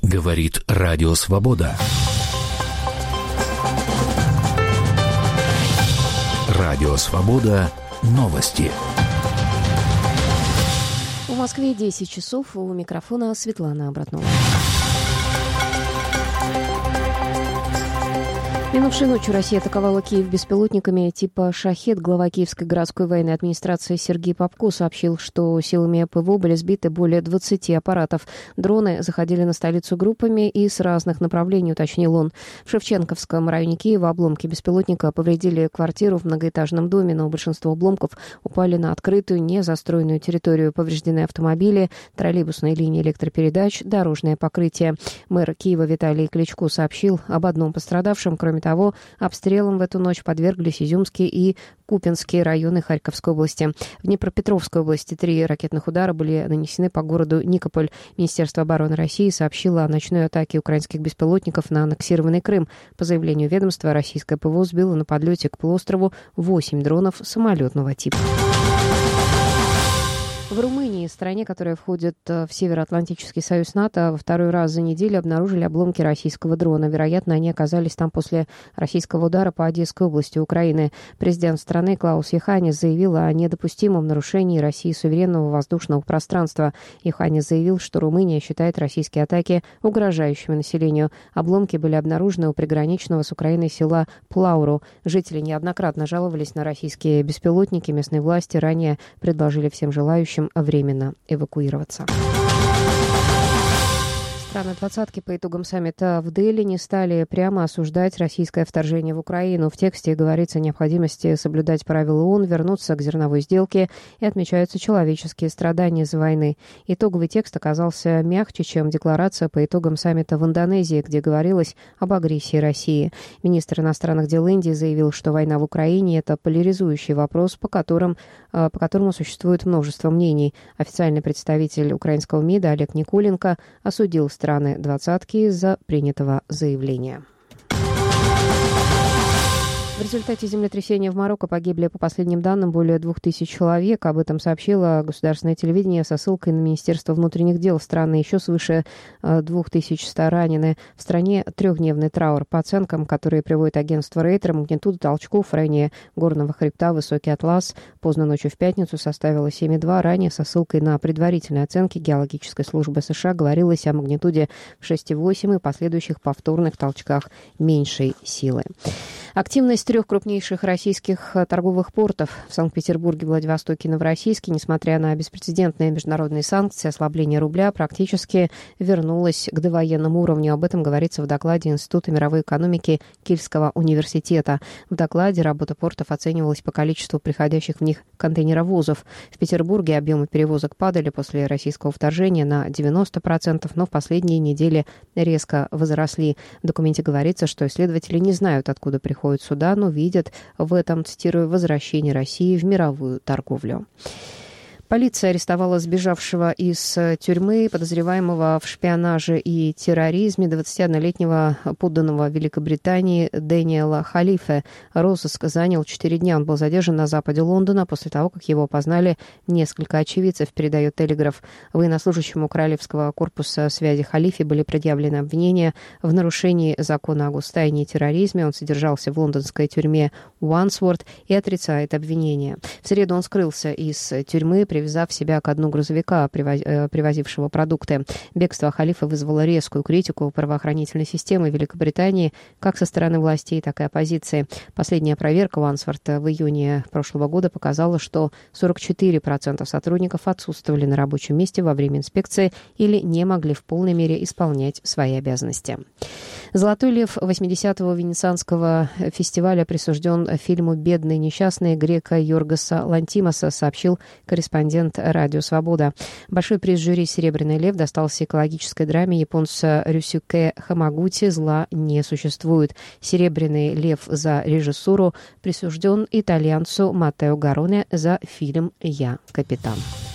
Говорит Радио Свобода. Радио Свобода. Новости. В Москве 10 часов. У микрофона Светлана Обратнова. Минувшей ночью Россия атаковала Киев беспилотниками типа «Шахед». Глава Киевской городской военной администрации Сергей Попко сообщил, что силами ПВО были сбиты более 20 аппаратов. Дроны заходили на столицу группами и с разных направлений, уточнил он. В Шевченковском районе Киева обломки беспилотника повредили квартиру в многоэтажном доме, но большинство обломков упали на открытую, незастроенную территорию. Повреждены автомобили, троллейбусные линии электропередач, дорожное покрытие. Мэр Киева Виталий Кличко сообщил об одном пострадавшем. Кроме того, обстрелам в эту ночь подверглись Изюмские и Купинские районы Харьковской области. В Днепропетровской области 3 ракетных удара были нанесены по городу Никополь. Министерство обороны России сообщило о ночной атаке украинских беспилотников на аннексированный Крым. По заявлению ведомства, российское ПВО сбило на подлете к полуострову 8 дронов самолетного типа. В Румынии, стране, которая входит в Североатлантический союз НАТО, во второй раз за неделю обнаружили обломки российского дрона. Вероятно, они оказались там после российского удара по Одесской области Украины. Президент страны Клаус Йоханнис заявил о недопустимом нарушении России суверенного воздушного пространства. Йоханнис заявил, что Румыния считает российские атаки угрожающими населению. Обломки были обнаружены у приграничного с Украиной села Плауру. Жители неоднократно жаловались на российские беспилотники. Местные власти ранее предложили всем желающим временно эвакуироваться. Страны двадцатки по итогам саммита в Дели не стали прямо осуждать российское вторжение в Украину. В тексте говорится о необходимости соблюдать правила ООН, вернуться к зерновой сделке и отмечаются человеческие страдания из-за войны. Итоговый текст оказался мягче, чем декларация по итогам саммита в Индонезии, где говорилось об агрессии России. Министр иностранных дел Индии заявил, что война в Украине – это поляризующий вопрос, по которому существует множество мнений. Официальный представитель украинского МИДа Олег Никуленко осудил страны двадцатки из-за принятого заявления. В результате землетрясения в Марокко погибли, по последним данным, более 2000 человек. Об этом сообщило государственное телевидение со ссылкой на Министерство внутренних дел страны. Еще свыше 2100 ранены. В стране трехдневный траур. По оценкам, которые приводит агентство Рейтер, магнитуда толчков в районе горного хребта Высокий Атлас поздно ночью в пятницу составила 7,2. Ранее со ссылкой на предварительные оценки геологической службы США говорилось о магнитуде в 6,8 и последующих повторных толчках меньшей силы. Активность 3 крупнейших российских торговых портов в Санкт-Петербурге, Владивостоке и Новороссийске, несмотря на беспрецедентные международные санкции, ослабление рубля, практически вернулась к довоенному уровню. Об этом говорится в докладе Института мировой экономики Кильского университета. В докладе работа портов оценивалась по количеству приходящих в них контейнеровозов. В Петербурге объемы перевозок падали после российского вторжения на 90%, но в последние недели резко возросли. В документе говорится, что исследователи не знают, откуда приходят суда, но видят в этом, цитирую, возвращение России в мировую торговлю. Полиция арестовала сбежавшего из тюрьмы подозреваемого в шпионаже и терроризме 21-летнего подданного Великобритании Дэниела Халифе. Розыск занял 4 дня. Он был задержан на западе Лондона после того, как его опознали несколько очевидцев, передает «Телеграф». Военнослужащему Королевского корпуса связи Халифе были предъявлены обвинения в нарушении закона о гостайне и терроризме. Он содержался в лондонской тюрьме Уансворт и отрицает обвинения. В среду он скрылся из тюрьмы, привязав себя к дну грузовика, привозившего продукты. Бегство Халифа вызвало резкую критику правоохранительной системы Великобритании как со стороны властей, так и оппозиции. Последняя проверка Уансворта в июне прошлого года показала, что 44% сотрудников отсутствовали на рабочем месте во время инспекции или не могли в полной мере исполнять свои обязанности. «Золотой лев» 80-го Венецианского фестиваля присужден фильму «Бедный несчастный» грека Йоргоса Лантимоса, сообщил корреспондент «Радио Свобода». Большой приз жюри «Серебряный лев» достался экологической драме японца Рюсюке Хамагути «Зла не существует». «Серебряный лев» за режиссуру присужден итальянцу Маттео Гароне за фильм «Я капитан».